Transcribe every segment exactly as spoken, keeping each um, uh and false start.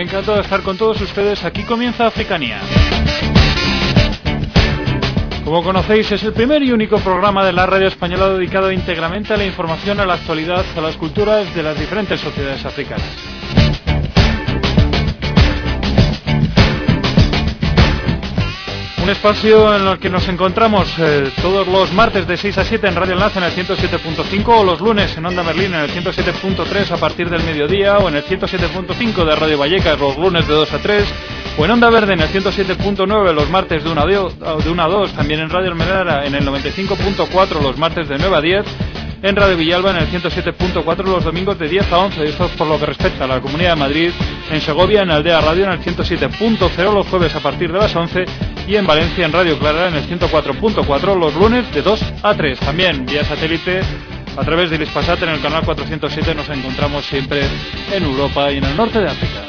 encantado de estar con todos ustedes. Aquí comienza Africanía. Como conocéis, es el primer y único programa de la radio española dedicado íntegramente a la información, a la actualidad, a las culturas de las diferentes sociedades africanas. Un espacio en el que nos encontramos eh, todos los martes de seis a siete en Radio Enlace en el ciento siete punto cinco o los lunes en Onda Berlín en el ciento siete punto tres a partir del mediodía o en el ciento siete punto cinco de Radio Vallecas los lunes de dos a tres o en Onda Verde en el ciento siete punto nueve los martes de una a dos, también en Radio Almenara en el noventa y cinco punto cuatro los martes de nueve a diez, en Radio Villalba en el ciento siete punto cuatro los domingos de diez a once, esto es por lo que respecta a la Comunidad de Madrid, en Segovia en Aldea Radio en el ciento siete punto cero los jueves a partir de las once y en Valencia en Radio Clara en el ciento cuatro punto cuatro los lunes de dos a tres. También vía satélite a través del Hispasat en el canal cuatrocientos siete nos encontramos siempre en Europa y en el norte de África.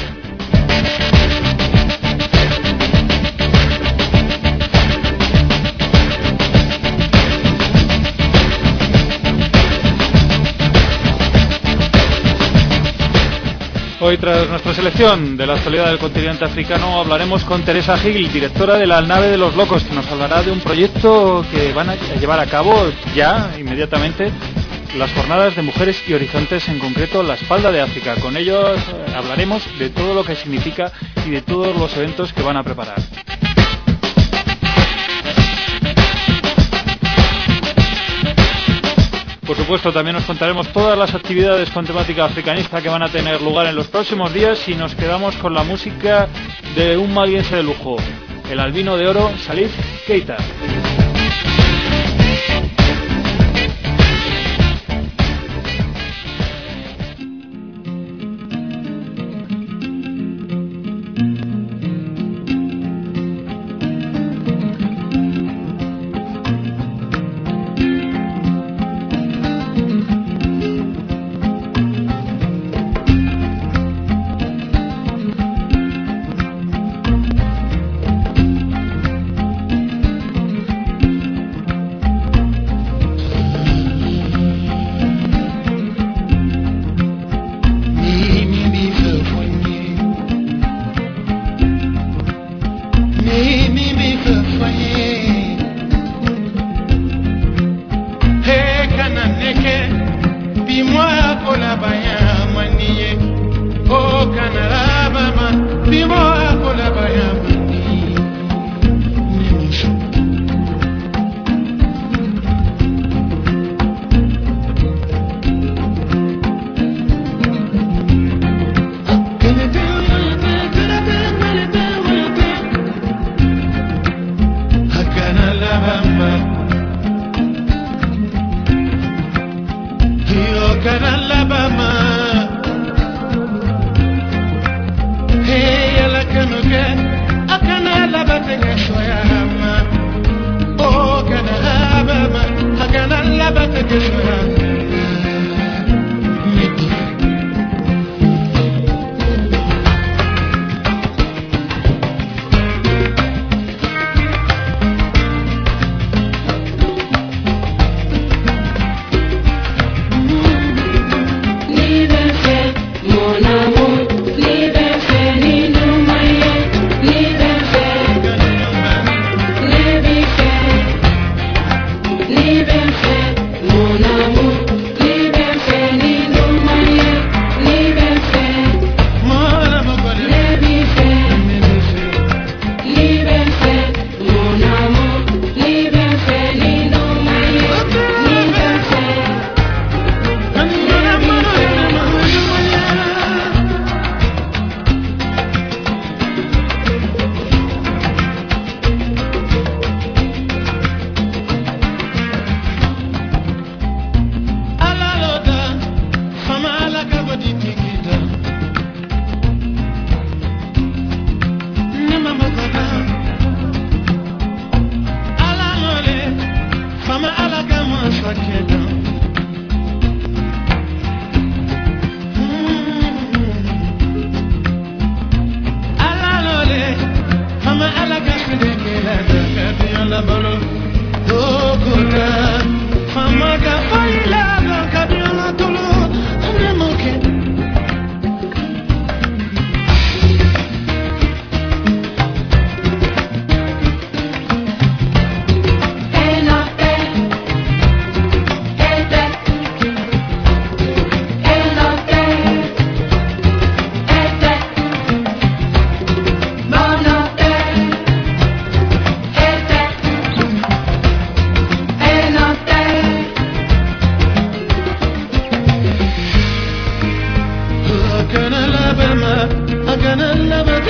Hoy, tras nuestra selección de la actualidad del continente africano, hablaremos con Teresa Gil, directora de la Nave de los Locos, que nos hablará de un proyecto que van a llevar a cabo ya, inmediatamente, las jornadas de mujeres y horizontes, en concreto la espalda de África. Con ellos eh, hablaremos de todo lo que significa y de todos los eventos que van a preparar. Por supuesto, también nos contaremos todas las actividades con temática africanista que van a tener lugar en los próximos días y nos quedamos con la música de un maliense de lujo, el albino de oro Salif Keita. Mona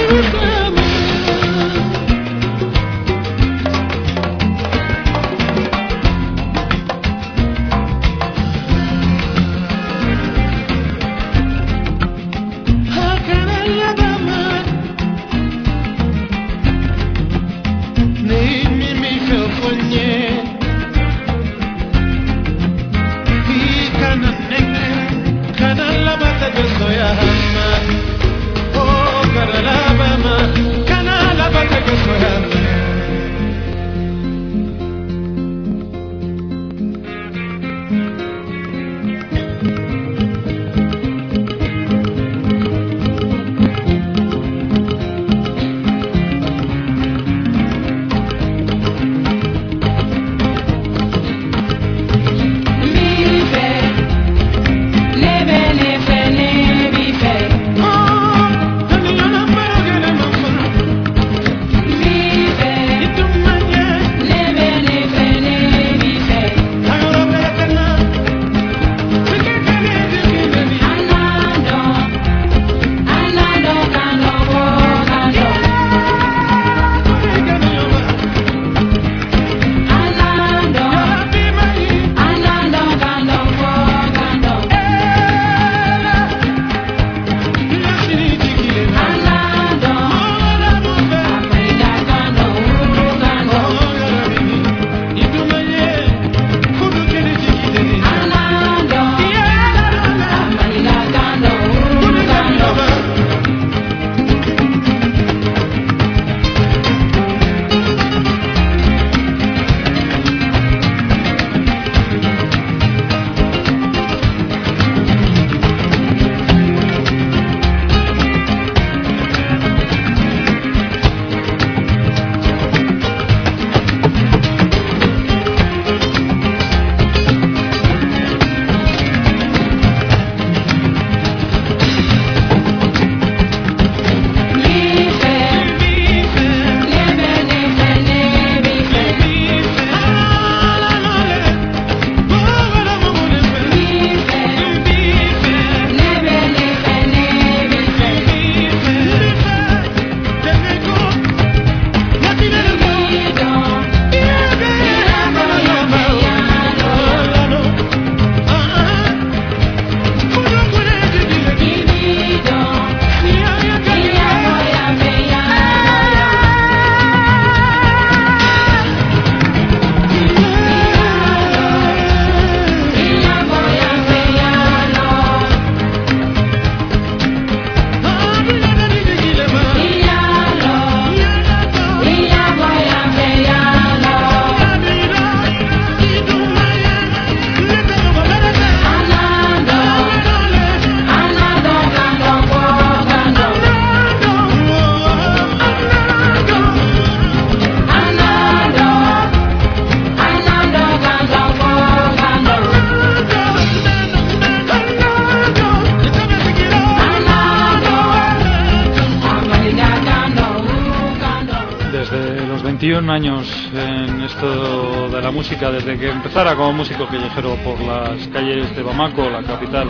veintiún años en esto de la música, desde que empezara como músico callejero por las calles de Bamako, la capital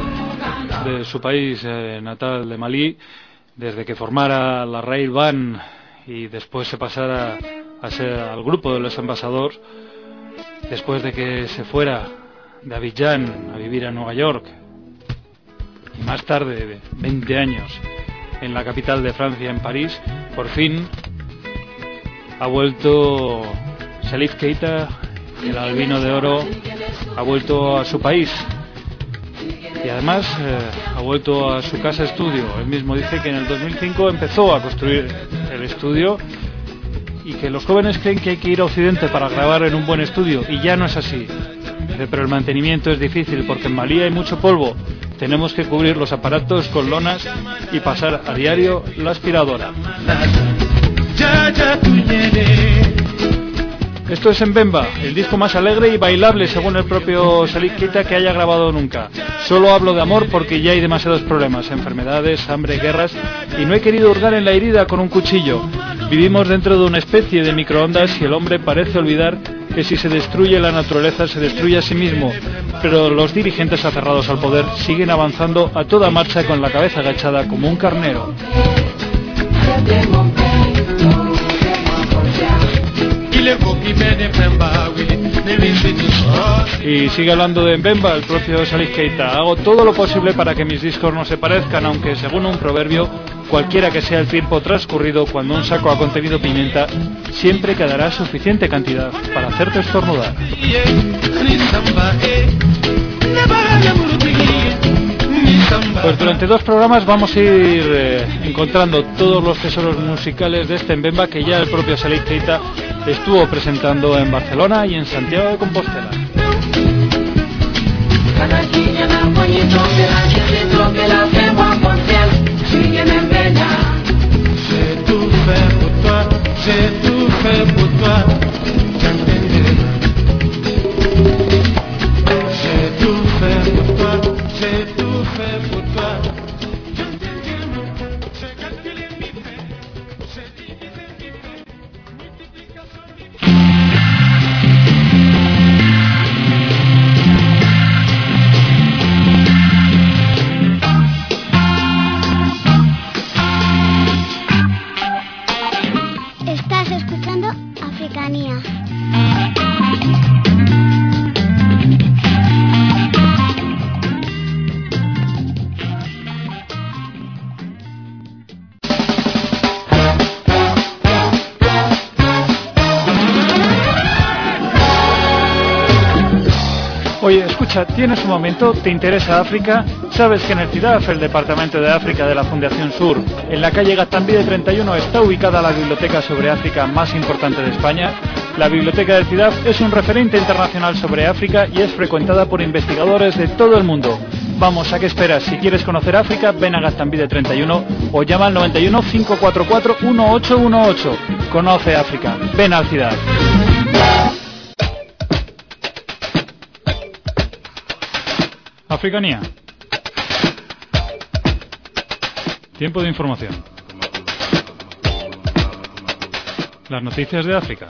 de su país eh, natal de Malí, desde que formara la Rail Band y después se pasara a ser al grupo de los Ambassadors, después de que se fuera de Abidjan a vivir a Nueva York y más tarde, veinte años, en la capital de Francia, en París, por fin ha vuelto Salif Keita, el albino de oro, ha vuelto a su país y además eh, ha vuelto a su casa estudio. Él mismo dice que en el dos mil cinco empezó a construir el estudio y que los jóvenes creen que hay que ir a Occidente para grabar en un buen estudio, y ya no es así. Dice, pero el mantenimiento es difícil porque en Malí hay mucho polvo, tenemos que cubrir los aparatos con lonas y pasar a diario la aspiradora. Esto es Mbemba, el disco más alegre y bailable según el propio Salif Keita que haya grabado nunca. Solo hablo de amor porque ya hay demasiados problemas, enfermedades, hambre, guerras, y no he querido hurgar en la herida con un cuchillo. Vivimos dentro de una especie de microondas y el hombre parece olvidar que si se destruye la naturaleza se destruye a sí mismo, pero los dirigentes aferrados al poder siguen avanzando a toda marcha con la cabeza agachada como un carnero. Y sigue hablando de Mbemba, el propio Salif Keita. Hago todo lo posible para que mis discos no se parezcan, aunque según un proverbio, cualquiera que sea el tiempo transcurrido, cuando un saco ha contenido pimienta, siempre quedará suficiente cantidad para hacerte estornudar. Pues durante dos programas vamos a ir eh, encontrando todos los tesoros musicales de este Mbemba que ya el propio Salif Keita estuvo presentando en Barcelona y en Santiago de Compostela. Estás escuchando Africanía. Oye, escucha, ¿tienes un momento? ¿Te interesa África? ¿Sabes que en el CIDAF, el Departamento de África de la Fundación Sur, en la calle Gaztambide treinta y uno, está ubicada la biblioteca sobre África más importante de España? La biblioteca del CIDAF es un referente internacional sobre África y es frecuentada por investigadores de todo el mundo. Vamos, ¿a qué esperas? Si quieres conocer África, ven a Gaztambide treinta y uno o llama al noventa y uno, cinco cuatro cuatro, uno ocho uno ocho. Conoce África. Ven al CIDAF. Africanía. Tiempo de información. Las noticias de África.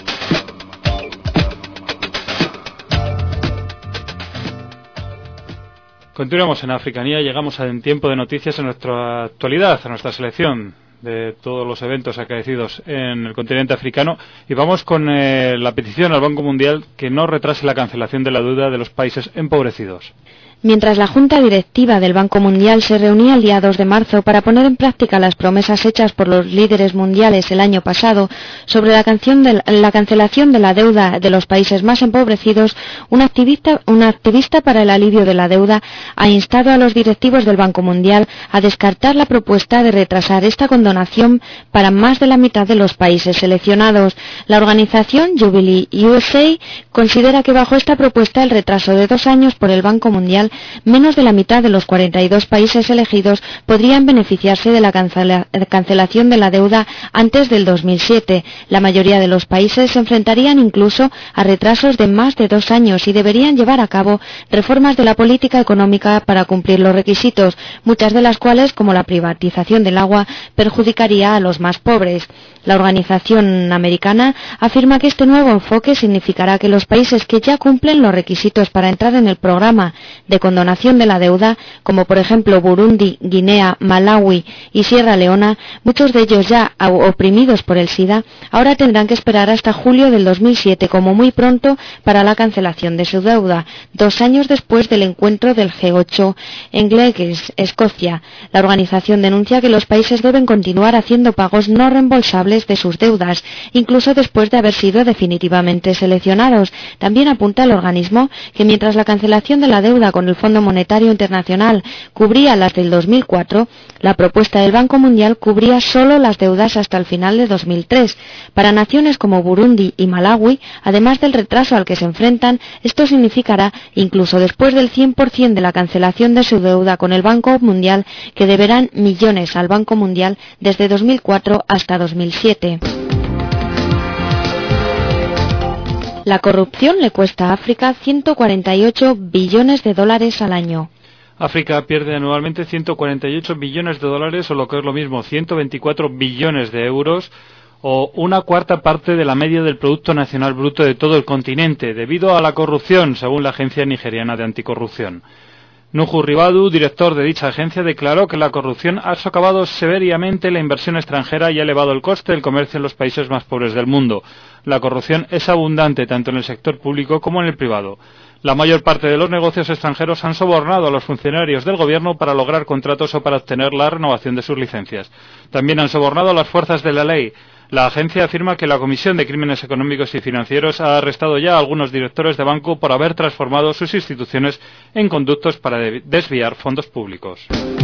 Continuamos en Africanía, llegamos en tiempo de noticias en nuestra actualidad, a nuestra selección de todos los eventos acaecidos en el continente africano, y vamos con eh, la petición al Banco Mundial que no retrase la cancelación de la deuda de los países empobrecidos. Mientras la Junta Directiva del Banco Mundial se reunía el día dos de marzo para poner en práctica las promesas hechas por los líderes mundiales el año pasado sobre la, canción de la cancelación de la deuda de los países más empobrecidos, un activista, un activista para el alivio de la deuda ha instado a los directivos del Banco Mundial a descartar la propuesta de retrasar esta condonación para más de la mitad de los países seleccionados. La organización Jubilee U S A considera que bajo esta propuesta el retraso de dos años por el Banco Mundial, menos de la mitad de los cuarenta y dos países elegidos podrían beneficiarse de la cancela, cancelación de la deuda antes del dos mil siete. La mayoría de los países se enfrentarían incluso a retrasos de más de dos años y deberían llevar a cabo reformas de la política económica para cumplir los requisitos, muchas de las cuales, como la privatización del agua, perjudicaría a los más pobres. La organización americana afirma que este nuevo enfoque significará que los países que ya cumplen los requisitos para entrar en el programa de condonación de la deuda, como por ejemplo Burundi, Guinea, Malawi y Sierra Leona, muchos de ellos ya oprimidos por el SIDA, ahora tendrán que esperar hasta julio del dos mil siete como muy pronto para la cancelación de su deuda, dos años después del encuentro del G ocho en Glasgow, Escocia. La organización denuncia que los países deben continuar haciendo pagos no reembolsables de sus deudas, incluso después de haber sido definitivamente seleccionados. También apunta el organismo que mientras la cancelación de la deuda con el Fondo Monetario Internacional cubría las del dos mil cuatro, la propuesta del Banco Mundial cubría solo las deudas hasta el final de dos mil tres. Para naciones como Burundi y Malawi, además del retraso al que se enfrentan, esto significará, incluso después del cien por ciento de la cancelación de su deuda con el Banco Mundial, que deberán millones al Banco Mundial desde dos mil cuatro hasta dos mil siete. La corrupción le cuesta a África ciento cuarenta y ocho billones de dólares al año. África pierde anualmente ciento cuarenta y ocho billones de dólares, o lo que es lo mismo, ciento veinticuatro billones de euros, o una cuarta parte de la media del Producto Nacional Bruto de todo el continente, debido a la corrupción, según la Agencia Nigeriana de Anticorrupción. Nuhu Ribadu, director de dicha agencia, declaró que la corrupción ha socavado severamente la inversión extranjera y ha elevado el coste del comercio en los países más pobres del mundo. La corrupción es abundante tanto en el sector público como en el privado. La mayor parte de los negocios extranjeros han sobornado a los funcionarios del gobierno para lograr contratos o para obtener la renovación de sus licencias. También han sobornado a las fuerzas de la ley. La agencia afirma que la Comisión de Crímenes Económicos y Financieros ha arrestado ya a algunos directores de banco por haber transformado sus instituciones en conductos para desviar fondos públicos.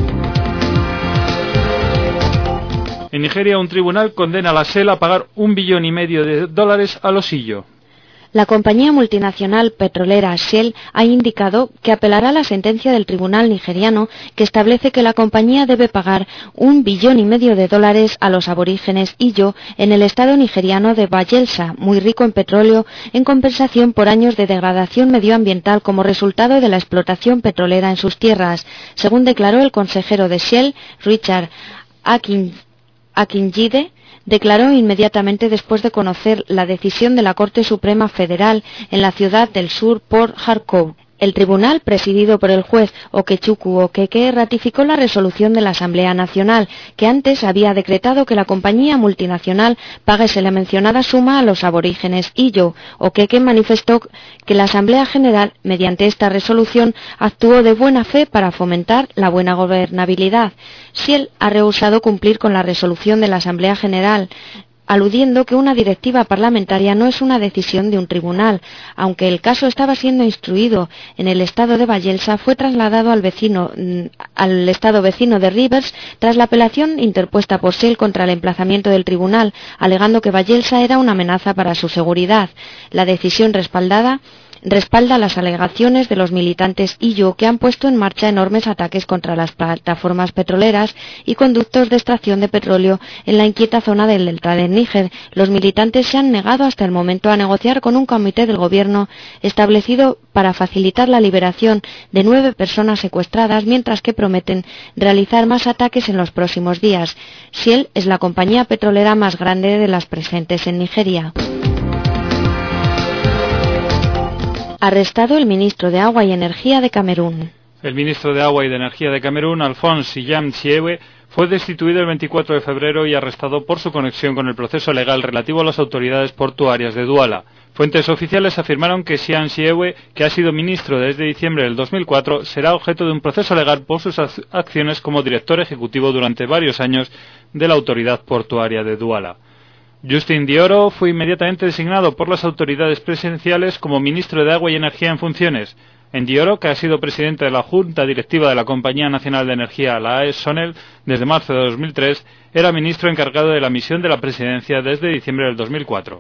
En Nigeria, un tribunal condena a la Shell a pagar un billón y medio de dólares a Losillo. La compañía multinacional petrolera Shell ha indicado que apelará a la sentencia del tribunal nigeriano que establece que la compañía debe pagar un billón y medio de dólares a los aborígenes Ijo en el estado nigeriano de Bayelsa, muy rico en petróleo, en compensación por años de degradación medioambiental como resultado de la explotación petrolera en sus tierras, según declaró el consejero de Shell, Richard Akin, Akinjide. Declaró inmediatamente después de conocer la decisión de la Corte Suprema Federal en la ciudad del sur Port Harcourt. El tribunal, presidido por el juez Okechukwu Okeke, ratificó la resolución de la Asamblea Nacional, que antes había decretado que la compañía multinacional pagase la mencionada suma a los aborígenes Ijo. Okeke manifestó que la Asamblea General, mediante esta resolución, actuó de buena fe para fomentar la buena gobernabilidad. Shell ha rehusado cumplir con la resolución de la Asamblea General, aludiendo que una directiva parlamentaria no es una decisión de un tribunal. Aunque el caso estaba siendo instruido en el estado de Bayelsa, fue trasladado al vecino, al estado vecino de Rivers tras la apelación interpuesta por Shell contra el emplazamiento del tribunal, alegando que Bayelsa era una amenaza para su seguridad. La decisión respaldada respalda las alegaciones de los militantes Ijo, que han puesto en marcha enormes ataques contra las plataformas petroleras y conductos de extracción de petróleo en la inquieta zona del delta del Níger. Los militantes se han negado hasta el momento a negociar con un comité del gobierno establecido para facilitar la liberación de nueve personas secuestradas, mientras que prometen realizar más ataques en los próximos días. Shell es la compañía petrolera más grande de las presentes en Nigeria. Arrestado el ministro de Agua y Energía de Camerún. El ministro de Agua y de Energía de Camerún, Alphonse Siyam Siewe, fue destituido el veinticuatro de febrero y arrestado por su conexión con el proceso legal relativo a las autoridades portuarias de Duala. Fuentes oficiales afirmaron que Siyam Siewe, que ha sido ministro desde diciembre del dos mil cuatro, será objeto de un proceso legal por sus acciones como director ejecutivo durante varios años de la autoridad portuaria de Duala. Justin Dioro fue inmediatamente designado por las autoridades presidenciales como ministro de Agua y Energía en funciones. En Dioro, que ha sido presidente de la Junta Directiva de la Compañía Nacional de Energía, la A E S Sonel, desde marzo de dos mil tres, era ministro encargado de la misión de la presidencia desde diciembre del dos mil cuatro.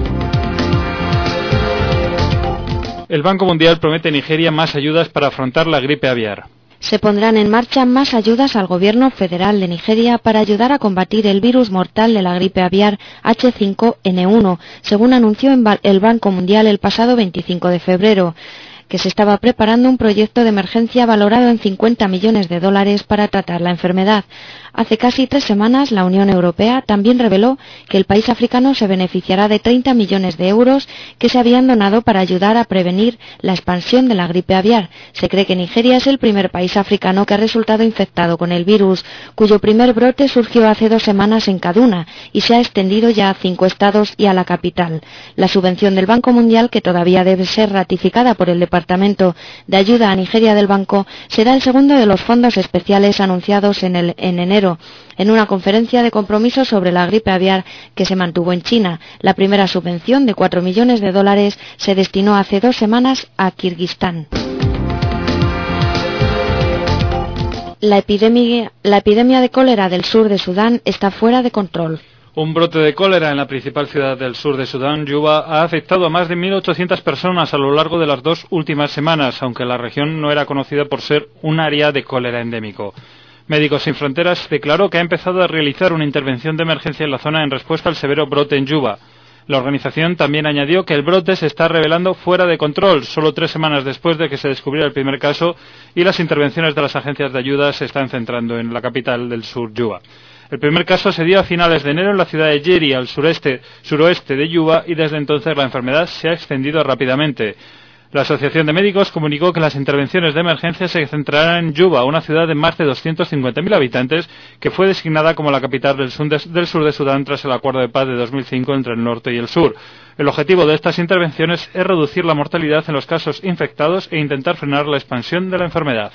El Banco Mundial promete a Nigeria más ayudas para afrontar la gripe aviar. Se pondrán en marcha más ayudas al gobierno federal de Nigeria para ayudar a combatir el virus mortal de la gripe aviar H cinco N uno, según anunció el Banco Mundial el pasado veinticinco de febrero, que se estaba preparando un proyecto de emergencia valorado en cincuenta millones de dólares para tratar la enfermedad. Hace casi tres semanas, la Unión Europea también reveló que el país africano se beneficiará de treinta millones de euros que se habían donado para ayudar a prevenir la expansión de la gripe aviar. Se cree que Nigeria es el primer país africano que ha resultado infectado con el virus, cuyo primer brote surgió hace dos semanas en Kaduna y se ha extendido ya a cinco estados y a la capital. La subvención del Banco Mundial, que todavía debe ser ratificada por el Departamento de Ayuda a Nigeria del Banco, será el segundo de los fondos especiales anunciados en, el, en enero en una conferencia de compromiso sobre la gripe aviar que se mantuvo en China. La primera subvención de cuatro millones de dólares se destinó hace dos semanas a Kirguistán. La epidemia, la epidemia de cólera del sur de Sudán está fuera de control. Un brote de cólera en la principal ciudad del sur de Sudán, Juba, ha afectado a más de mil ochocientas personas a lo largo de las dos últimas semanas, aunque la región no era conocida por ser un área de cólera endémico. Médicos Sin Fronteras declaró que ha empezado a realizar una intervención de emergencia en la zona en respuesta al severo brote en Juba. La organización también añadió que el brote se está revelando fuera de control, solo tres semanas después de que se descubriera el primer caso, y las intervenciones de las agencias de ayuda se están centrando en la capital del sur, Juba. El primer caso se dio a finales de enero en la ciudad de Jeri, al sureste, suroeste de Juba, y desde entonces la enfermedad se ha extendido rápidamente. La Asociación de Médicos comunicó que las intervenciones de emergencia se centrarán en Juba, una ciudad de más de doscientos cincuenta mil habitantes que fue designada como la capital del sur, de, del sur de Sudán tras el acuerdo de paz de dos mil cinco entre el norte y el sur. El objetivo de estas intervenciones es reducir la mortalidad en los casos infectados e intentar frenar la expansión de la enfermedad.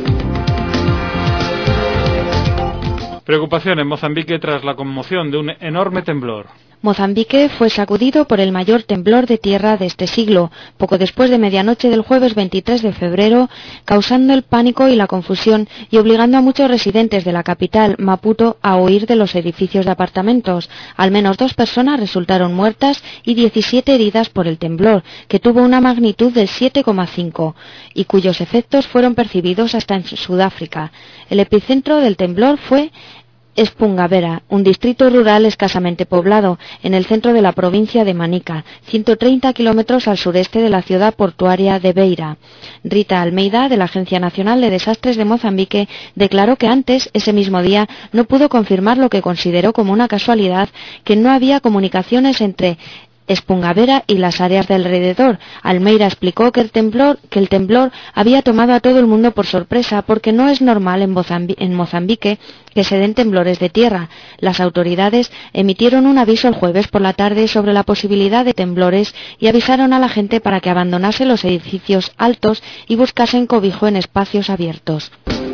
Preocupación en Mozambique tras la conmoción de un enorme temblor. Mozambique fue sacudido por el mayor temblor de tierra de este siglo, poco después de medianoche del jueves veintitrés de febrero, causando el pánico y la confusión y obligando a muchos residentes de la capital, Maputo, a huir de los edificios de apartamentos. Al menos dos personas resultaron muertas y diecisiete heridas por el temblor, que tuvo una magnitud de siete coma cinco y cuyos efectos fueron percibidos hasta en Sudáfrica. El epicentro del temblor fue Espungavera, un distrito rural escasamente poblado, en el centro de la provincia de Manica, ciento treinta kilómetros al sureste de la ciudad portuaria de Beira. Rita Almeida, de la Agencia Nacional de Desastres de Mozambique, declaró que antes, ese mismo día, no pudo confirmar lo que consideró como una casualidad, que no había comunicaciones entre Espungavera y las áreas de alrededor. Almeida explicó que el temblor, que el temblor había tomado a todo el mundo por sorpresa porque no es normal en Mozambique, en Mozambique que se den temblores de tierra. Las autoridades emitieron un aviso el jueves por la tarde sobre la posibilidad de temblores y avisaron a la gente para que abandonase los edificios altos y buscasen cobijo en espacios abiertos.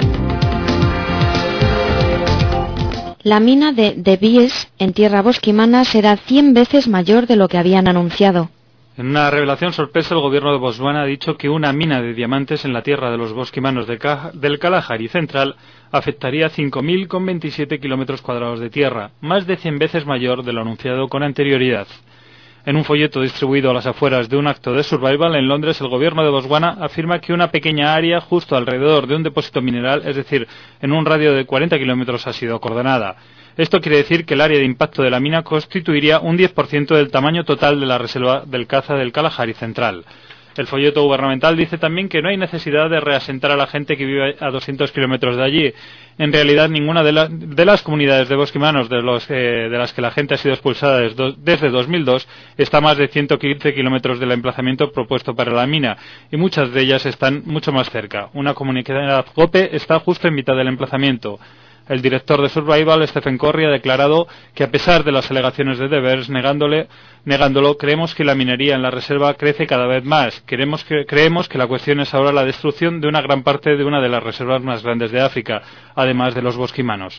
La mina de De Beers, en tierra bosquimana, será cien veces mayor de lo que habían anunciado. En una revelación sorpresa, el gobierno de Botswana ha dicho que una mina de diamantes en la tierra de los bosquimanos de Ka- del Kalahari Central afectaría cinco mil veintisiete kilómetros cuadrados de tierra, más de cien veces mayor de lo anunciado con anterioridad. En un folleto distribuido a las afueras de un acto de survival en Londres, el gobierno de Botswana afirma que una pequeña área justo alrededor de un depósito mineral, es decir, en un radio de cuarenta kilómetros, ha sido acordonada. Esto quiere decir que el área de impacto de la mina constituiría un diez por ciento del tamaño total de la reserva del caza del Kalahari Central. El folleto gubernamental dice también que no hay necesidad de reasentar a la gente que vive a doscientos kilómetros de allí. En realidad, ninguna de, la, de las comunidades de bosquimanos de, los, eh, de las que la gente ha sido expulsada desde, desde dos mil dos está a más de ciento quince kilómetros del emplazamiento propuesto para la mina, y muchas de ellas están mucho más cerca. Una comunidad Gope está justo en mitad del emplazamiento. El director de Survival, Stephen Corry, ha declarado que a pesar de las alegaciones de Devers negándole, negándolo, creemos que la minería en la reserva crece cada vez más. Queremos que, creemos que la cuestión es ahora la destrucción de una gran parte de una de las reservas más grandes de África, además de los bosquimanos.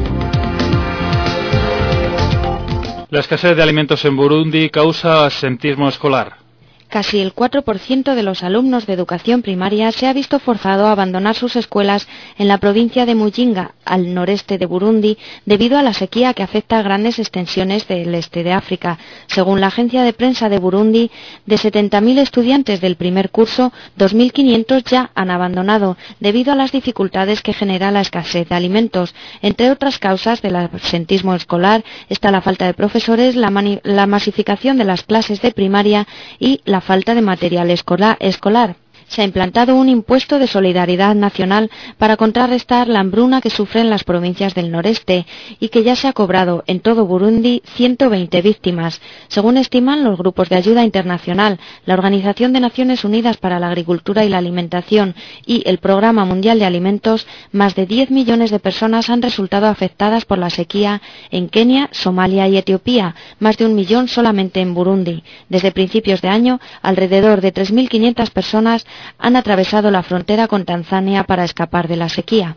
La escasez de alimentos en Burundi causa absentismo escolar. Casi el cuatro por ciento de los alumnos de educación primaria se ha visto forzado a abandonar sus escuelas en la provincia de Muyinga, al noreste de Burundi, debido a la sequía que afecta a grandes extensiones del este de África. Según la agencia de prensa de Burundi, de setenta mil estudiantes del primer curso, dos mil quinientos ya han abandonado, debido a las dificultades que genera la escasez de alimentos. Entre otras causas del absentismo escolar está la falta de profesores, la, mani- la masificación de las clases de primaria y la falta de material escolar. escolar. Se ha implantado un impuesto de solidaridad nacional para contrarrestar la hambruna que sufren las provincias del noreste y que ya se ha cobrado en todo Burundi ciento veinte víctimas. Según estiman los grupos de ayuda internacional, la Organización de Naciones Unidas para la Agricultura y la Alimentación y el Programa Mundial de Alimentos, más de diez millones de personas han resultado afectadas por la sequía en Kenia, Somalia y Etiopía, más de un millón solamente en Burundi. Desde principios de año, alrededor de tres mil quinientas personas han atravesado la frontera con Tanzania para escapar de la sequía.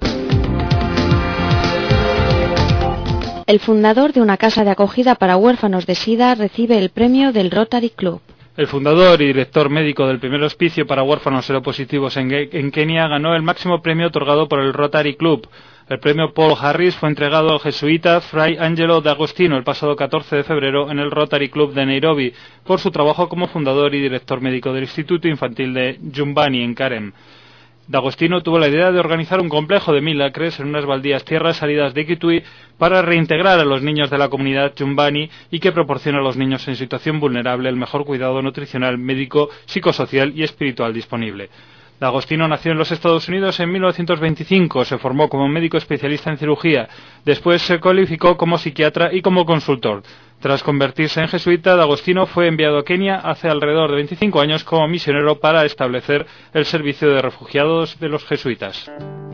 El fundador de una casa de acogida para huérfanos de SIDA recibe el premio del Rotary Club. El fundador y director médico del primer hospicio para huérfanos seropositivos en, en Kenia ganó el máximo premio otorgado por el Rotary Club. El premio Paul Harris fue entregado al jesuita Fray Angelo D'Agostino el pasado catorce de febrero en el Rotary Club de Nairobi por su trabajo como fundador y director médico del Instituto Infantil de Jumbani en Karem. D'Agostino tuvo la idea de organizar un complejo de mil acres en unas baldías tierras salidas de Kitui para reintegrar a los niños de la comunidad Jumbani y que proporcione a los niños en situación vulnerable el mejor cuidado nutricional, médico, psicosocial y espiritual disponible. D'Agostino nació en los Estados Unidos en mil novecientos veinticinco, se formó como médico especialista en cirugía, después se cualificó como psiquiatra y como consultor. Tras convertirse en jesuita, D'Agostino fue enviado a Kenia hace alrededor de veinticinco años como misionero para establecer el servicio de refugiados de los jesuitas.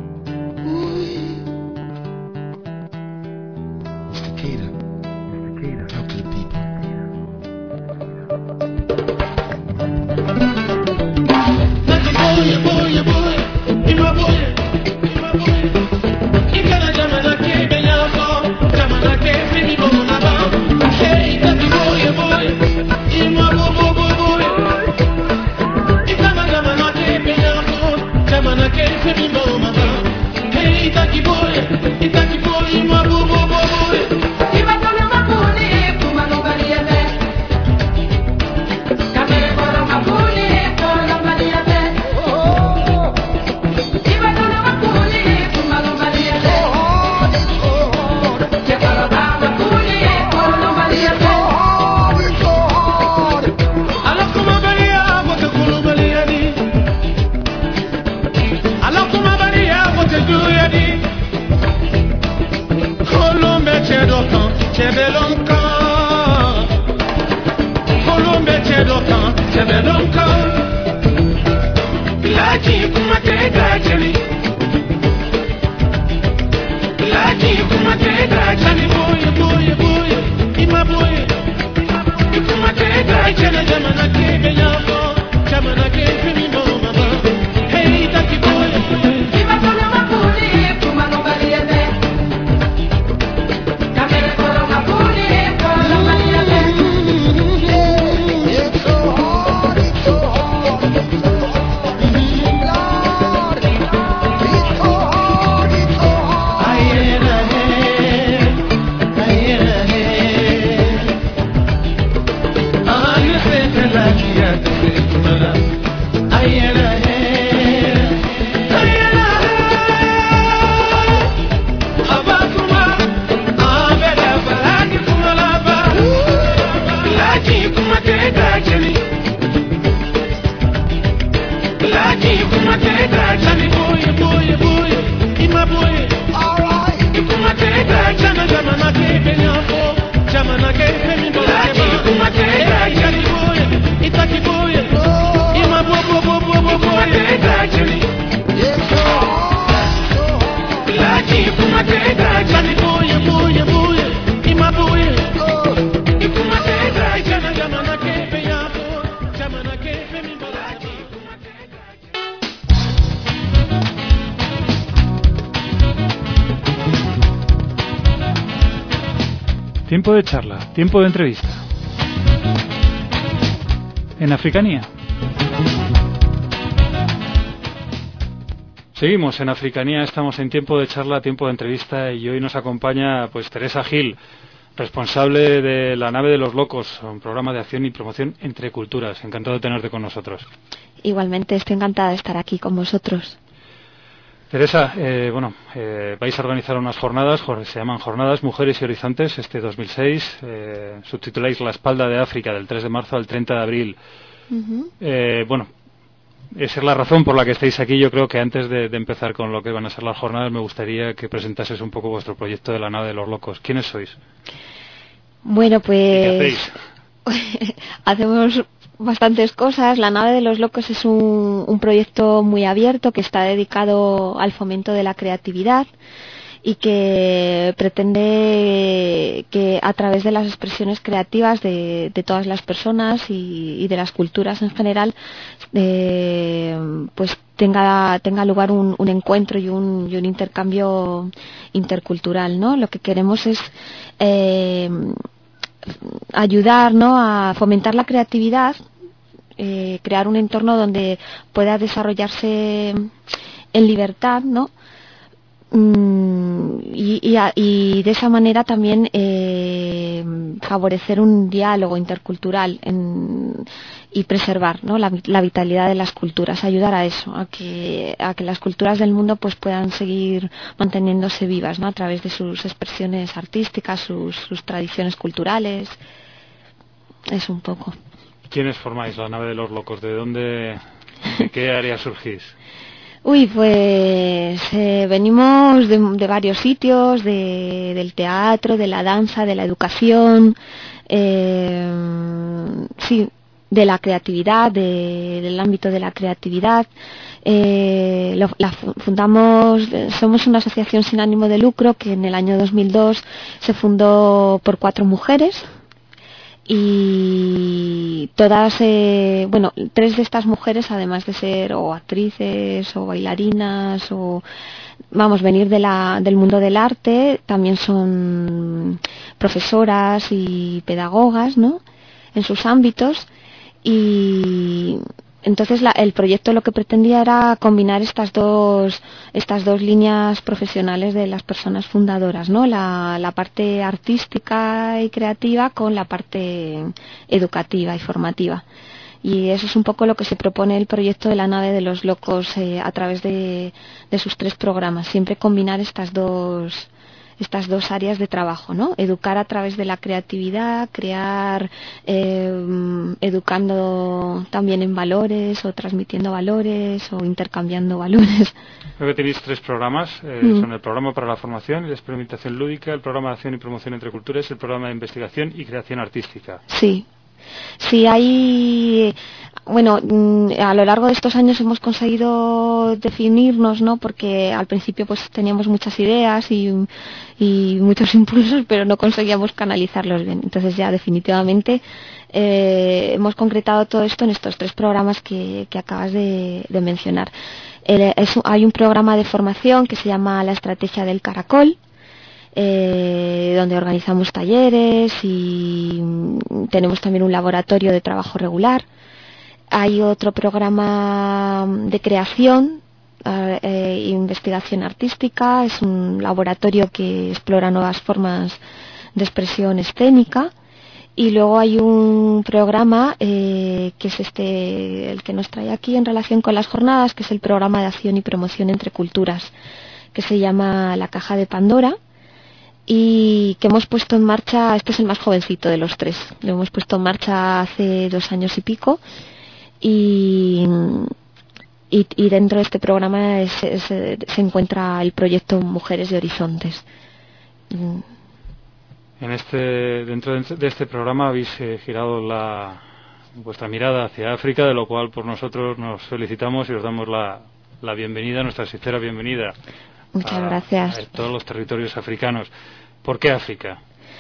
Tiempo de charla, tiempo de entrevista. En Africanía. Seguimos en Africanía, estamos en tiempo de charla, tiempo de entrevista y hoy nos acompaña pues Teresa Gil, responsable de La Nave de los Locos, un programa de acción y promoción entre culturas. Encantado de tenerte con nosotros. Igualmente, estoy encantada de estar aquí con vosotros. Teresa, eh, bueno, eh, vais a organizar unas jornadas, se llaman Jornadas Mujeres y Horizontes, este dos mil seis, eh, subtituláis La Espalda de África, del tres de marzo al treinta de abril. Uh-huh. Eh, bueno, esa es la razón por la que estáis aquí. Yo creo que antes de, de empezar con lo que van a ser las jornadas, me gustaría que presentases un poco vuestro proyecto de La Nave de los Locos. ¿Quiénes sois? Bueno, pues... ¿Qué hacéis? Hacemos bastantes cosas. La Nave de los Locos es un, un proyecto muy abierto que está dedicado al fomento de la creatividad y que pretende que a través de las expresiones creativas de, de todas las personas y, y de las culturas en general eh, pues tenga tenga lugar un, un encuentro y un, y un intercambio intercultural, ¿no? Lo que queremos es eh, ayudar, ¿no?, a fomentar la creatividad, eh, crear un entorno donde pueda desarrollarse en libertad, ¿no? Mm, y, y, y de esa manera también eh, favorecer un diálogo intercultural en, y preservar, ¿no?, la, la vitalidad de las culturas, ayudar a eso, a que, a que las culturas del mundo pues puedan seguir manteniéndose vivas, ¿no?, a través de sus expresiones artísticas, sus, sus tradiciones culturales. Es un poco. ¿Quiénes formáis La Nave de los Locos? ¿De dónde, ¿De qué área surgís? Uy, pues eh, venimos de, de varios sitios, de, del teatro, de la danza, de la educación, eh, sí, de la creatividad, de, del ámbito de la creatividad. Eh, lo, la fundamos, somos una asociación sin ánimo de lucro que en el año dos mil dos se fundó por cuatro mujeres. Y todas, eh, bueno, tres de estas mujeres, además de ser o actrices o bailarinas o, vamos, venir de la, del mundo del arte, también son profesoras y pedagogas, ¿no?, en sus ámbitos. Y entonces la, el proyecto lo que pretendía era combinar estas dos estas dos líneas profesionales de las personas fundadoras, ¿no? La, la parte artística y creativa con la parte educativa y formativa. Y eso es un poco lo que se propone el proyecto de la nave de los locos eh, a través de, de sus tres programas. Siempre combinar estas dos estas dos áreas de trabajo, ¿no? Educar a través de la creatividad, crear, eh, educando también en valores o transmitiendo valores o intercambiando valores. Creo que tenéis tres programas, eh, mm. son el programa para la formación y la experimentación lúdica, el programa de acción y promoción entre culturas, el programa de investigación y creación artística. Sí. Sí, hay, bueno, a lo largo de estos años hemos conseguido definirnos, ¿no? Porque al principio pues teníamos muchas ideas y, y muchos impulsos, pero no conseguíamos canalizarlos bien. Entonces ya definitivamente eh, hemos concretado todo esto en estos tres programas que, que acabas de, de mencionar. El, es, hay un programa de formación que se llama La Estrategia del Caracol, Eh, donde organizamos talleres y tenemos también un laboratorio de trabajo regular. Hay otro programa de creación e eh, investigación artística, es un laboratorio que explora nuevas formas de expresión escénica. Y luego hay un programa eh, que es este el que nos trae aquí en relación con las jornadas, que es el programa de acción y promoción entre culturas, que se llama La Caja de Pandora, y que hemos puesto en marcha. Este es el más jovencito de los tres, lo hemos puesto en marcha hace dos años y pico, y, y, y dentro de este programa es, es, se encuentra el proyecto Mujeres de Horizontes. En este, dentro de este programa habéis eh, girado la, vuestra mirada hacia África, de lo cual por nosotros nos felicitamos y os damos la, la bienvenida, nuestra sincera bienvenida. Muchas a, gracias. A todos los territorios africanos. ¿Por qué África?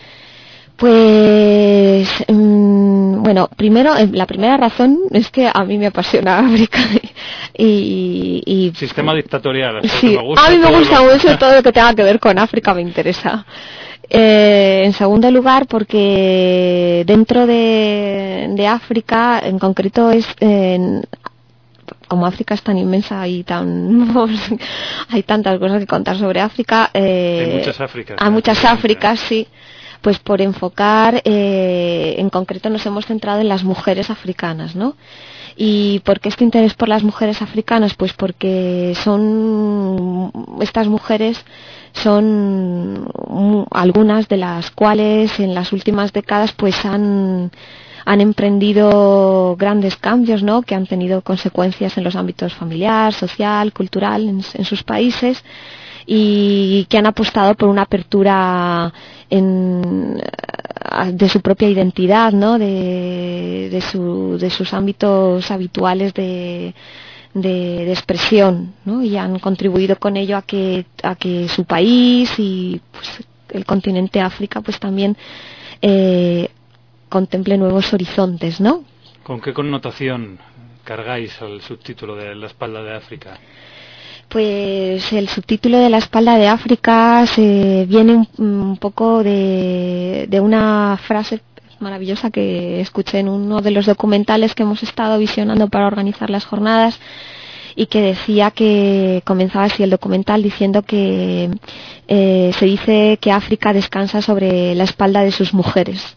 Pues, mmm, bueno, primero, la primera razón es que a mí me apasiona África. y, y Sistema dictatorial. Sí, me gusta a mí me gusta lo... mucho todo lo que tenga que ver con África, me interesa. Eh, en segundo lugar, porque dentro de, de África, en concreto, es... Eh, como África es tan inmensa y tan hay tantas cosas que contar sobre África, eh, hay muchas Áfricas hay muchas Áfricas, sí, pues por enfocar eh, en concreto nos hemos centrado en las mujeres africanas, ¿no? ¿Y por qué este interés por las mujeres africanas? Pues porque son estas mujeres son algunas de las cuales en las últimas décadas pues han han emprendido grandes cambios, ¿no?, que han tenido consecuencias en los ámbitos familiar, social, cultural, en, en sus países, y que han apostado por una apertura en, de su propia identidad, ¿no?, de, de, su, de sus ámbitos habituales de, de, de expresión, ¿no?, y han contribuido con ello a que, a que su país y pues, el continente África pues también eh, contemple nuevos horizontes, ¿no? ¿Con qué connotación cargáis el subtítulo de La Espalda de África? Pues el subtítulo de La Espalda de África se viene un, un poco de, de una frase maravillosa que escuché en uno de los documentales que hemos estado visionando para organizar las jornadas, y que decía que comenzaba así el documental diciendo que eh, se dice que África descansa sobre la espalda de sus mujeres.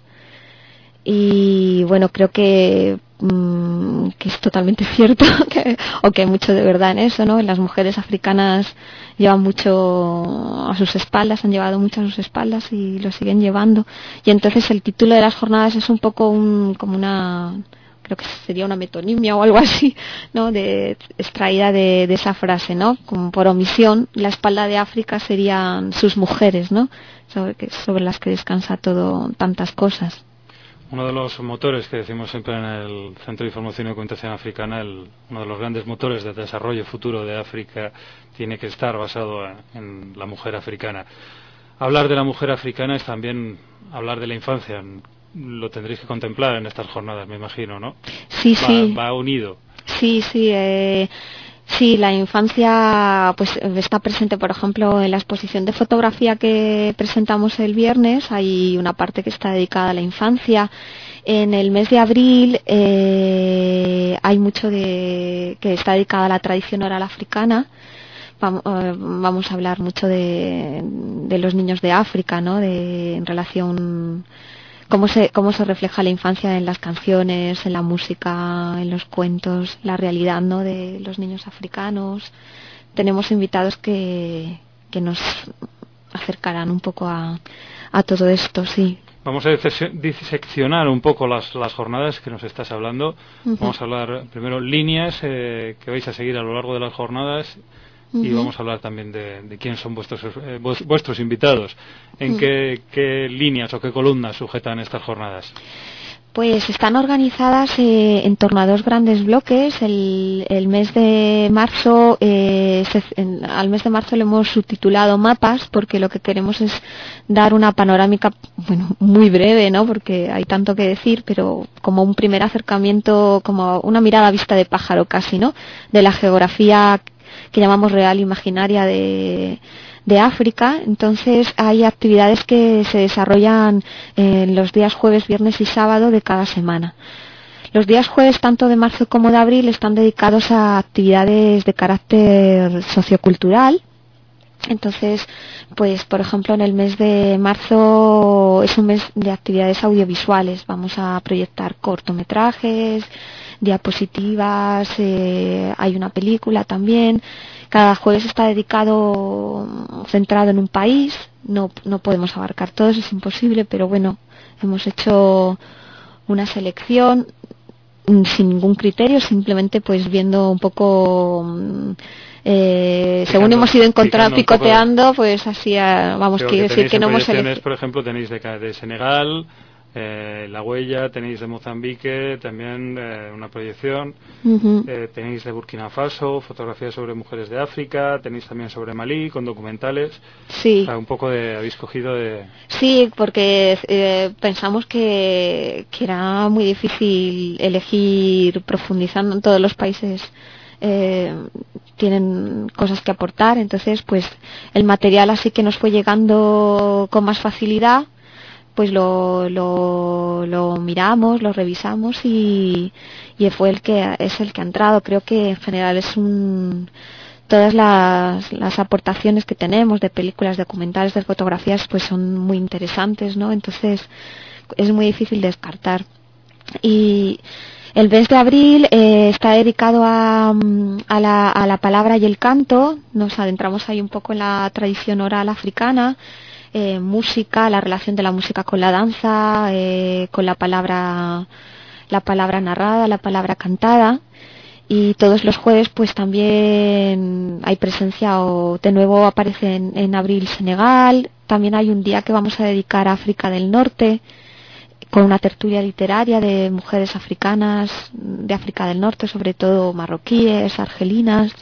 Y bueno, creo que, mmm, que es totalmente cierto, que, o que hay mucho de verdad en eso, ¿no? Las mujeres africanas llevan mucho a sus espaldas, han llevado mucho a sus espaldas y lo siguen llevando. Y entonces el título de las jornadas es un poco un, como una creo que sería una metonimia o algo así, ¿no? De, extraída de, de esa frase, ¿no? Como por omisión, la espalda de África serían sus mujeres, ¿no? Sobre, que, sobre las que descansa todo, tantas cosas. Uno de los motores que decimos siempre en el Centro de Información y Documentación Africana, el, uno de los grandes motores de desarrollo futuro de África tiene que estar basado en, en la mujer africana. Hablar de la mujer africana es también hablar de la infancia. Lo tendréis que contemplar en estas jornadas, me imagino, ¿no? Sí, va, sí. Va unido. Sí, sí. Eh, sí, la infancia pues está presente, por ejemplo, en la exposición de fotografía que presentamos el viernes. Hay una parte que está dedicada a la infancia. En el mes de abril eh, hay mucho de que está dedicado a la tradición oral africana. Vamos a hablar mucho de, de los niños de África, ¿no? De, en relación cómo se cómo se refleja la infancia en las canciones, en la música, en los cuentos, la realidad, ¿no? De los niños africanos. Tenemos invitados que, que nos acercarán un poco a, a todo esto, sí. Vamos a diseccionar un poco las, las jornadas que nos estás hablando. Uh-huh. Vamos a hablar primero líneas eh, que vais a seguir a lo largo de las jornadas. Uh-huh. Y vamos a hablar también de, de quién son vuestros eh, vuestros invitados. ¿En uh-huh. qué, qué líneas o qué columnas sujetan estas jornadas? Pues están organizadas eh, en torno a dos grandes bloques. El, el mes de marzo, eh, se, en, al mes de marzo le hemos subtitulado Mapas, porque lo que queremos es dar una panorámica, bueno, muy breve, ¿no? Porque hay tanto que decir, pero como un primer acercamiento, como una mirada a vista de pájaro casi, ¿no? De la geografía que llamamos real imaginaria de, de África. Entonces hay actividades que se desarrollan en los días jueves, viernes y sábado de cada semana. Los días jueves, tanto de marzo como de abril, están dedicados a actividades de carácter sociocultural. Entonces, pues por ejemplo, en el mes de marzo es un mes de actividades audiovisuales. Vamos a proyectar cortometrajes, diapositivas, eh, hay una película también. Cada jueves está dedicado, centrado en un país. No, no podemos abarcar todos, es imposible, pero bueno, hemos hecho una selección sin ningún criterio, simplemente pues viendo un poco, eh, según picando, hemos ido encontrando, picoteando, pues así, vamos, quiero decir que no hemos seleccionado. Por ejemplo, tenéis de, de Senegal, Eh, La Huella, tenéis de Mozambique también eh, una proyección. Uh-huh. eh, tenéis de Burkina Faso fotografías sobre mujeres de África, tenéis también sobre Malí con documentales. Sí. O sea, un poco de habéis cogido de sí, porque eh, pensamos que, que era muy difícil elegir profundizando en todos los países. Eh, tienen cosas que aportar, entonces pues el material así que nos fue llegando con más facilidad, pues lo, lo, lo miramos, lo revisamos y, y fue el que es el que ha entrado. Creo que en general es un todas las, las aportaciones que tenemos de películas, documentales, de fotografías, pues son muy interesantes, ¿no? Entonces es muy difícil descartar. Y el mes de abril eh, está dedicado a, a, la, a la palabra y el canto. Nos adentramos ahí un poco en la tradición oral africana. Eh, música, la relación de la música con la danza, eh, con la palabra, la palabra narrada, la palabra cantada. Y todos los jueves pues también hay presencia, o de nuevo aparece en, en abril Senegal. También hay un día que vamos a dedicar a África del Norte, con una tertulia literaria de mujeres africanas de África del Norte, sobre todo marroquíes, argelinas.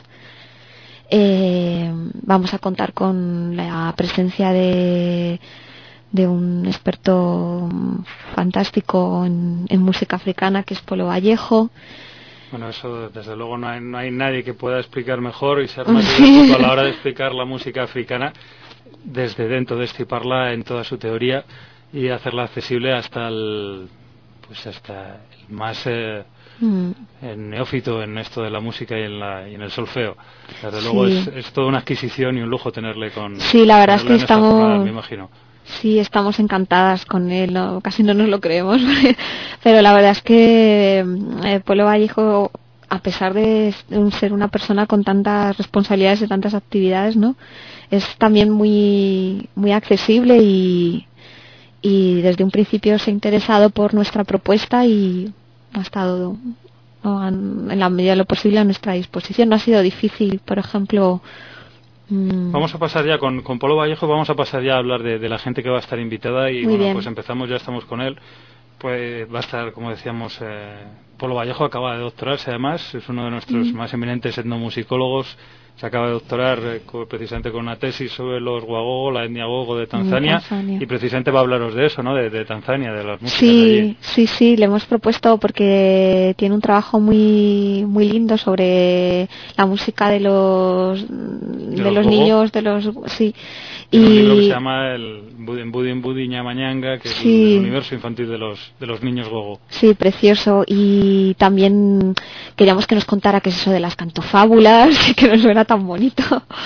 Eh, vamos a contar con la presencia de, de un experto fantástico en, en música africana, que es Polo Vallejo. Bueno, eso desde luego no hay, no hay nadie que pueda explicar mejor y ser más didáctico sí. a la hora de explicar la música africana desde dentro, destiparla en toda su teoría y hacerla accesible hasta el, pues hasta el más eh, Mm. el neófito en esto de la música y en, la, y en el solfeo. Desde luego sí. es, es toda una adquisición y un lujo tenerle con. Sí, la verdad es que estamos. Jornada, me imagino. Sí, estamos encantadas con él, no, casi no nos lo creemos, pero la verdad es que eh, Polo Vallejo, a pesar de ser una persona con tantas responsabilidades y tantas actividades, ¿no? Es también muy muy accesible y y desde un principio se ha interesado por nuestra propuesta y ha estado, ¿no?, en la medida de lo posible a nuestra disposición. No ha sido difícil, por ejemplo. Mmm... Vamos a pasar ya con, con Polo Vallejo, vamos a pasar ya a hablar de, de la gente que va a estar invitada y Muy bueno, bien. pues empezamos, ya estamos con él. Pues va a estar, como decíamos, eh, Polo Vallejo acaba de doctorarse, además, es uno de nuestros mm. más eminentes etnomusicólogos. Se acaba de doctorar eh, co- precisamente con una tesis sobre los Wagogo, la etnia Gogo de Tanzania, Tanzania, y precisamente va a hablaros de eso, ¿no? De, de Tanzania, de las músicas sí, de allí. Sí, sí, le hemos propuesto porque tiene un trabajo muy muy lindo sobre la música de los de, de los, los niños, de los sí. Tiene y un libro que se llama el Budin Budin Budi Ñamanyanga, que sí. es el universo infantil de los de los niños Gogo. Sí, precioso. Y también queríamos que nos contara qué es eso de las cantofábulas, que nos suena tan bonito.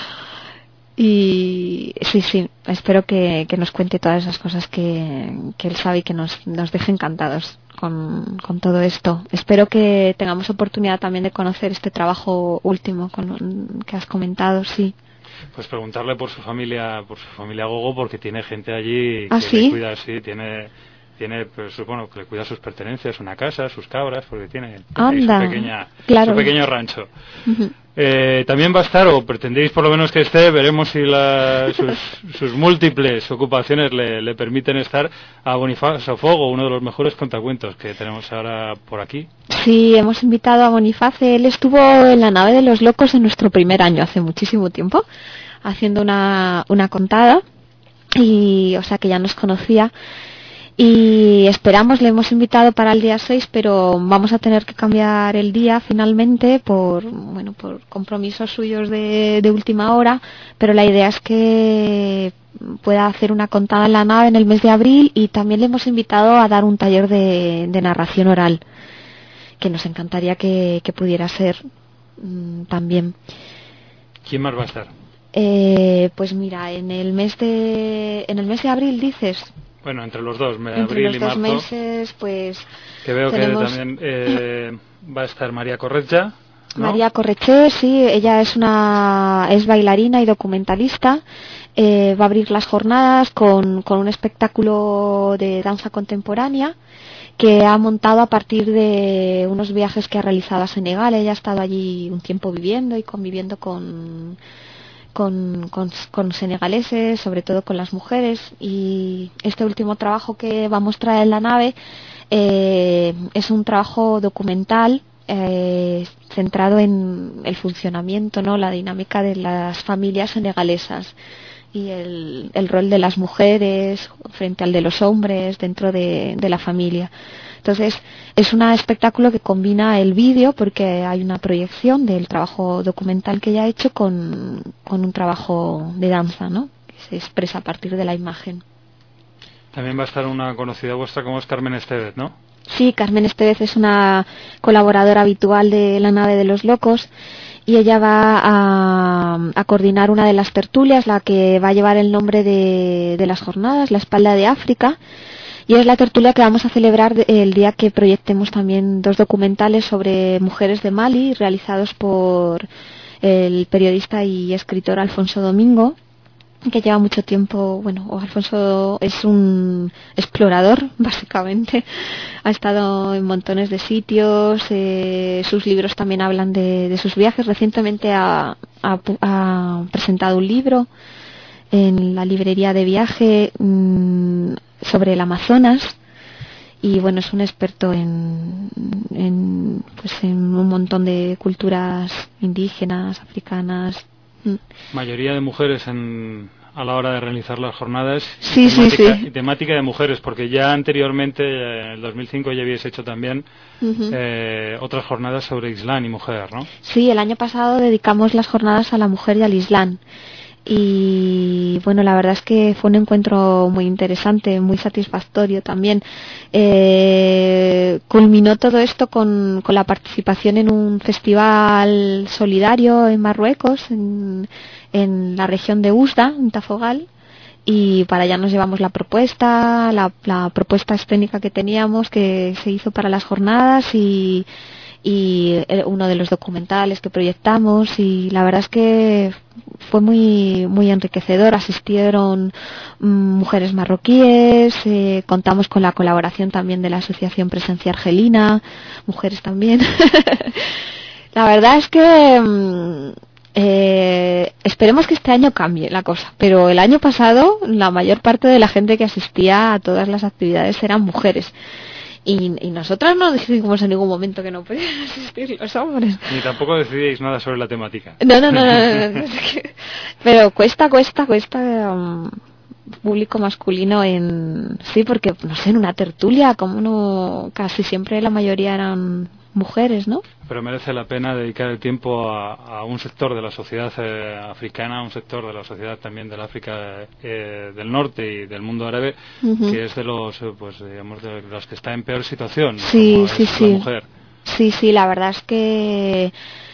Y sí, sí, espero que, que nos cuente todas esas cosas que, que él sabe y que nos, nos deje encantados con, con todo esto. Espero que tengamos oportunidad también de conocer este trabajo último con, que has comentado, sí. Pues preguntarle por su familia, por su familia Gogo, porque tiene gente allí ¿Ah, que sí? le cuida, sí, tiene, tiene, pues bueno, que le cuida sus pertenencias, una casa, sus cabras, porque tiene, tiene Anda, su pequeña, claro. su pequeño rancho. Uh-huh. Eh, también va a estar, o pretendéis por lo menos que esté, veremos si la, sus, sus múltiples ocupaciones le, le permiten estar, a Bonifacio Fogo, uno de los mejores contacuentos que tenemos ahora por aquí. Sí, hemos invitado a Boniface. Él estuvo en la nave de los locos en nuestro primer año, hace muchísimo tiempo, haciendo una, una contada, y o sea que ya nos conocía. Y esperamos, le hemos invitado para el día seis, pero vamos a tener que cambiar el día finalmente por bueno por compromisos suyos de, de última hora, pero la idea es que pueda hacer una contada en la nave en el mes de abril, y también le hemos invitado a dar un taller de, de narración oral, que nos encantaría que, que pudiera ser mmm, también. ¿Quién más va a estar? Eh, pues mira, en el mes de en el mes de abril dices. Bueno, entre los dos, entre abril los y dos marzo. meses, pues. Que veo tenemos... que también eh, va a estar María Corretja, ¿no? María Corretja, sí, ella es una es bailarina y documentalista. Eh, va a abrir las jornadas con, con un espectáculo de danza contemporánea que ha montado a partir de unos viajes que ha realizado a Senegal. Ella ha estado allí un tiempo viviendo y conviviendo con Con, con, con senegaleses, sobre todo con las mujeres, y este último trabajo que va a mostrar en la nave eh, es un trabajo documental eh, centrado en el funcionamiento, ¿no?, la dinámica de las familias senegalesas y el, el rol de las mujeres frente al de los hombres dentro de, de la familia. Entonces, es un espectáculo que combina el vídeo, porque hay una proyección del trabajo documental que ella ha hecho con, con un trabajo de danza, ¿no?, que se expresa a partir de la imagen. También va a estar una conocida vuestra como es Carmen Estevez, ¿no? Sí, Carmen Estevez es una colaboradora habitual de la nave de los locos, y ella va a, a coordinar una de las tertulias, la que va a llevar el nombre de, de las jornadas, La espalda de África. Y es la tertulia que vamos a celebrar el día que proyectemos también dos documentales sobre mujeres de Mali, realizados por el periodista y escritor Alfonso Domingo, que lleva mucho tiempo, bueno, Alfonso es un explorador, básicamente. Ha estado en montones de sitios, eh, sus libros también hablan de, de sus viajes. Recientemente ha, ha, ha presentado un libro en la librería de viaje mmm, sobre el Amazonas, y bueno, es un experto en, en pues en un montón de culturas indígenas, africanas. Mayoría de mujeres en, a la hora de realizar las jornadas. Sí, temática, sí, sí. Y temática de mujeres, porque ya anteriormente, en el dos mil cinco, ya habéis hecho también uh-huh. eh, otras jornadas sobre Islam y mujer, ¿no? Sí, el año pasado dedicamos las jornadas a la mujer y al Islam. Y bueno, la verdad es que fue un encuentro muy interesante, muy satisfactorio también. Eh, culminó todo esto con, con la participación en un festival solidario en Marruecos, en, en la región de Oujda, en Tafogal, y para allá nos llevamos la propuesta, la, la propuesta escénica que teníamos, que se hizo para las jornadas, y y uno de los documentales que proyectamos, y la verdad es que fue muy muy enriquecedor. Asistieron mm, mujeres marroquíes, eh, contamos con la colaboración también de la Asociación Presencia Argelina, mujeres también. La verdad es que mm, eh, esperemos que este año cambie la cosa, pero el año pasado la mayor parte de la gente que asistía a todas las actividades eran mujeres. Y, y nosotras no decidimos en ningún momento que no podían asistir los hombres. Ni tampoco decidíais nada sobre la temática. No, no, no, no, no, no, no. Pero cuesta, cuesta, cuesta um, público masculino en... Sí, porque, no sé, en una tertulia, como no... Casi siempre la mayoría eran mujeres, ¿no? Pero merece la pena dedicar el tiempo a, a un sector de la sociedad eh, africana, un sector de la sociedad también del África eh, del norte y del mundo árabe, uh-huh. que es de los, pues digamos, de los que está en peor situación. Sí, como sí, es sí. La mujer. Sí, sí, la verdad es que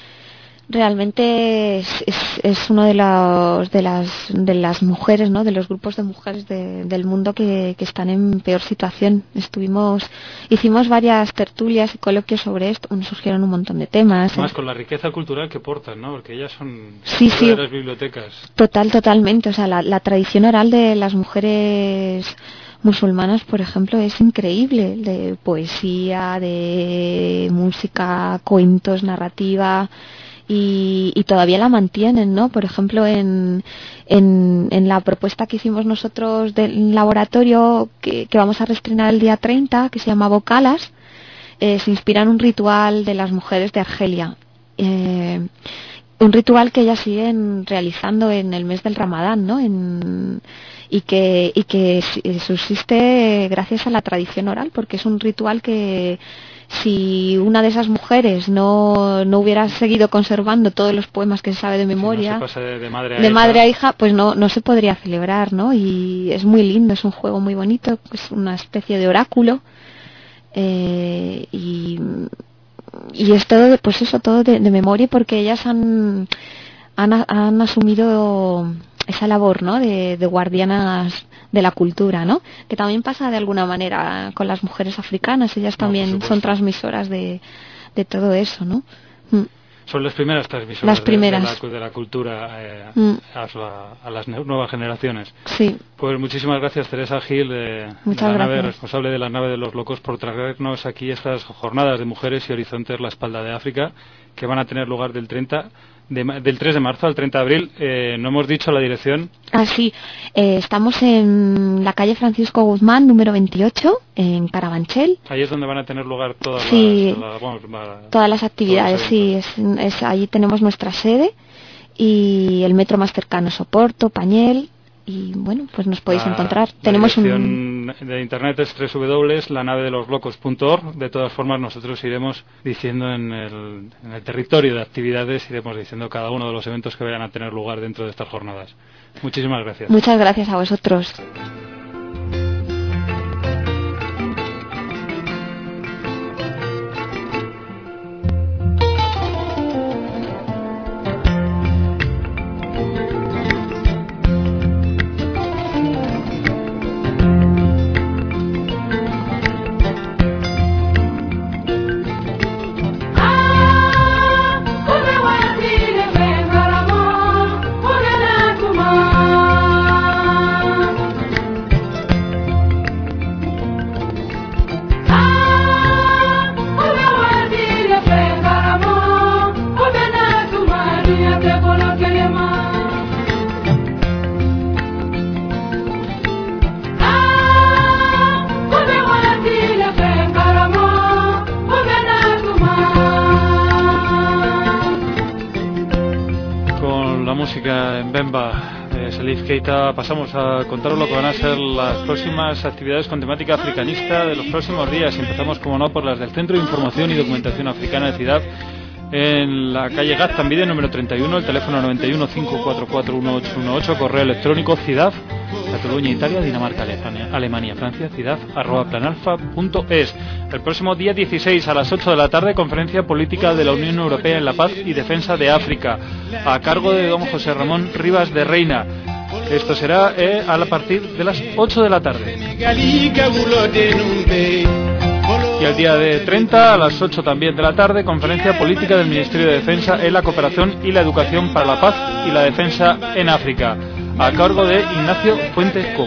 realmente es, es, es uno de los de las de las mujeres, ¿no? De los grupos de mujeres de, del mundo que, que están en peor situación. Estuvimos, hicimos varias tertulias y coloquios sobre esto, surgieron un montón de temas. Más con la riqueza cultural que portan, ¿no? Porque ellas son sí, sí, de las bibliotecas. Total, totalmente. O sea, la, la tradición oral de las mujeres musulmanas, por ejemplo, es increíble, de poesía, de música, cuentos, narrativa. Y, y todavía la mantienen, ¿no? Por ejemplo, en, en, en la propuesta que hicimos nosotros del laboratorio que, que vamos a reestrenar el día treinta, que se llama Vocalas, eh, se inspira en un ritual de las mujeres de Argelia. Eh, un ritual que ellas siguen realizando en el mes del Ramadán, ¿no? En, y que, y que subsiste gracias a la tradición oral, porque es un ritual que... Si una de esas mujeres no, no hubiera seguido conservando todos los poemas que se sabe de memoria, si no se pasa de, de, madre, a de hija. madre a hija, pues no, no se podría celebrar, ¿no? Y es muy lindo, es un juego muy bonito, es una especie de oráculo. Eh, y, y es todo, pues eso, todo de, de memoria, porque ellas han, han, han asumido esa labor, ¿no? De, de guardianas de la cultura, ¿no? Que también pasa de alguna manera con las mujeres africanas, ellas también no, son transmisoras de, de todo eso, ¿no? Mm. Son las primeras transmisoras las primeras. De, de, la, de la cultura eh, mm. a, la, a las nuevas generaciones. Sí. Pues muchísimas gracias, Teresa Gil, eh, Muchas de la gracias. nave, responsable de la nave de los locos, por traernos aquí estas jornadas de mujeres y horizontes la espalda de África, que van a tener lugar del treinta De, del tres de marzo al treinta de abril. Eh, no hemos dicho la dirección. Ah, sí. Eh, estamos en la calle Francisco Guzmán, número veintiocho, en Carabanchel. Ahí es donde van a tener lugar todas sí, las, todas, vamos, va, todas las actividades. Sí, es, es, allí tenemos nuestra sede y el metro más cercano es Oporto, Pañel. Y bueno, pues nos podéis la, encontrar. La Tenemos dirección un de internet es doble u doble u doble u punto la nave de los locos punto org. De todas formas, nosotros iremos diciendo en el, en el territorio de actividades, iremos diciendo cada uno de los eventos que vayan a tener lugar dentro de estas jornadas. Muchísimas gracias. Muchas gracias a vosotros. Keita, pasamos a contaros lo que van a ser las próximas actividades con temática africanista de los próximos días. Empezamos, como no, por las del Centro de Información y Documentación Africana de CIDAF, en la calle Gaztambide, número treinta y uno, el teléfono noventa y uno, cinco cuatro cuatro, uno ocho uno ocho, correo electrónico CIDAF, Cataluña, Italia, Dinamarca, Alemania, Alemania Francia, CIDAF, arroba planalfa punto es. El próximo día dieciséis a las ocho de la tarde, conferencia política de la Unión Europea en la paz y defensa de África, a cargo de don José Ramón Rivas de Reina. Esto será eh, a partir de las ocho de la tarde. Y el día de treinta, a las ocho también de la tarde, conferencia política del Ministerio de Defensa en la cooperación y la educación para la paz y la defensa en África, a cargo de Ignacio Fuentes Cobo.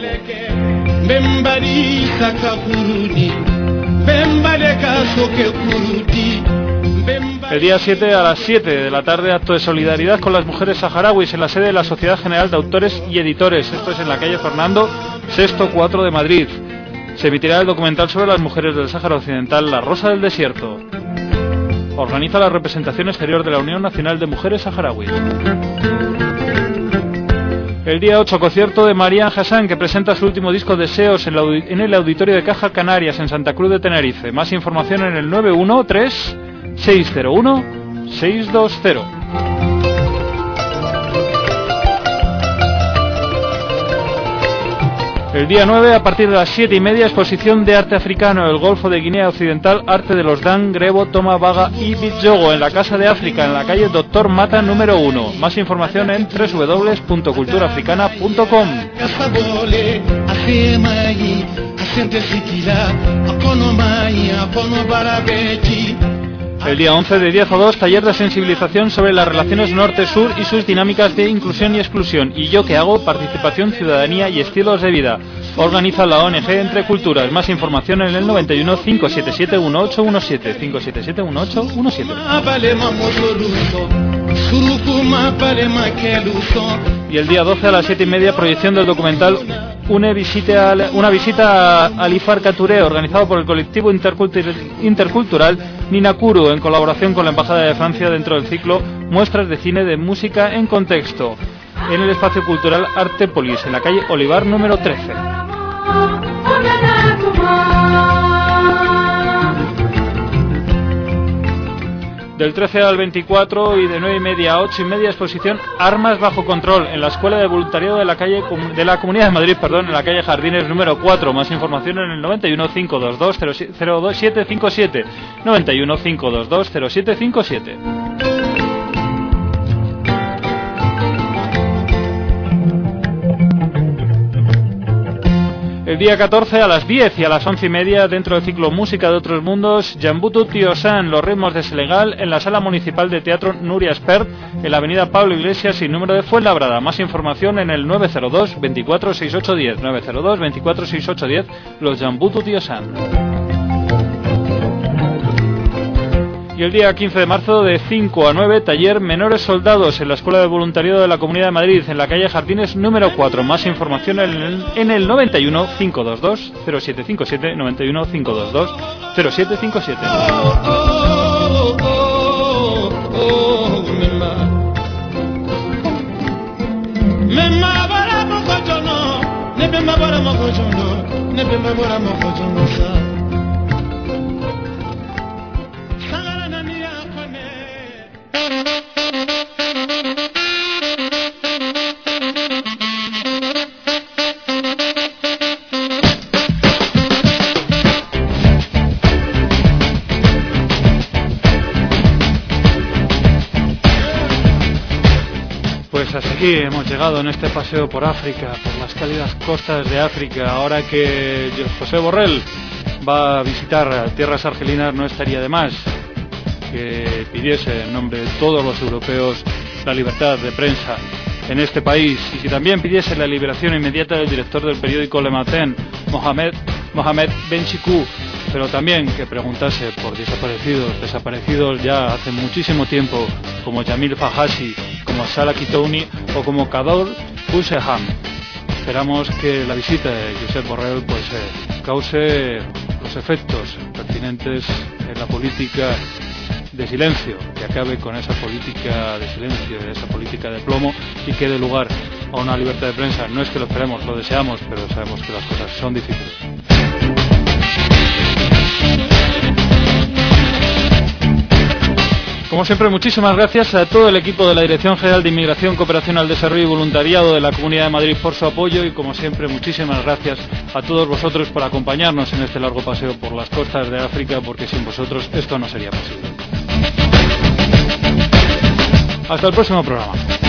El día siete, a las siete de la tarde, acto de solidaridad con las mujeres saharauis en la sede de la Sociedad General de Autores y Editores. Esto es en la calle Fernando sexto cuatro de Madrid. Se emitirá el documental sobre las mujeres del Sáhara Occidental, La Rosa del Desierto. Organiza la representación exterior de la Unión Nacional de Mujeres Saharauis. El día ocho, concierto de Marian Hassan, que presenta su último disco Deseos en, la, en el Auditorio de Caja Canarias, en Santa Cruz de Tenerife. Más información en el nueve uno tres seis cero uno seis dos cero. El día nueve, a partir de las siete y media, exposición de arte africano, el Golfo de Guinea Occidental, arte de los Dan, Grebo, Toma, Baga y Bitjogo, en la Casa de África, en la calle Doctor Mata número uno. Más información en doble u doble u doble u punto cultura africana punto com. El día once, de diez a dos, taller de sensibilización sobre las relaciones norte-sur y sus dinámicas de inclusión y exclusión. ¿Y yo qué hago? Participación, ciudadanía y estilos de vida. Organiza la O N G Entre Culturas. Más información en el noventa y uno, cinco siete siete, uno ocho uno siete, cinco siete siete, uno ocho uno siete. Y el día doce, a las siete y media, proyección del documental Una visita, a, una visita a Alifarca Touré, organizado por el colectivo intercultural, intercultural Ninakuru, en colaboración con la Embajada de Francia, dentro del ciclo Muestras de Cine de Música en Contexto, en el espacio cultural Artepolis, en la calle Olivar número trece. Del trece al veinticuatro y de nueve y media a ocho y media, exposición Armas bajo control en la Escuela de Voluntariado de la calle de la Comunidad de Madrid, perdón, en la calle Jardines número cuatro. Más información en el noventa y uno, cinco dos dos, cero siete cinco siete, noventa y uno, cinco dos dos, cero siete cinco siete. El día catorce, a las diez y a las once y media, dentro del ciclo Música de Otros Mundos, Jambutu Tiosan, los ritmos de Senegal, en la Sala Municipal de Teatro Nuria Espert, en la avenida Pablo Iglesias y número de Fuenlabrada. Más información en el nueve cero dos, veinticuatro sesenta y ocho diez, nueve cero dos, veinticuatro sesenta y ocho diez, los Jambutu Tiosan. Y el día quince de marzo, de cinco a nueve, taller Menores Soldados en la Escuela de Voluntariado de la Comunidad de Madrid, en la calle Jardines número cuatro. Más información en el, en el noventa y uno, cinco dos dos, cero siete cinco siete, noventa y uno, cinco dos dos, cero siete cinco siete. Así hemos llegado en este paseo por África, por las cálidas costas de África. Ahora que José Borrell va a visitar tierras argelinas, no estaría de más que pidiese en nombre de todos los europeos la libertad de prensa en este país, y que también pidiese la liberación inmediata del director del periódico Le Matin, Mohamed, Mohamed Benchicou, pero también que preguntase por desaparecidos, desaparecidos ya hace muchísimo tiempo, como Jamil Fahashi, como Salah Kitouni o como Kador Huseham. Esperamos que la visita de Josep Borrell pues eh, cause los efectos pertinentes en la política de silencio, que acabe con esa política de silencio, esa política de plomo, y que dé lugar a una libertad de prensa. No es que lo esperemos, lo deseamos, pero sabemos que las cosas son difíciles. Como siempre, muchísimas gracias a todo el equipo de la Dirección General de Inmigración, Cooperación al Desarrollo y Voluntariado de la Comunidad de Madrid por su apoyo, y como siempre, muchísimas gracias a todos vosotros por acompañarnos en este largo paseo por las costas de África, porque sin vosotros esto no sería posible. Hasta el próximo programa.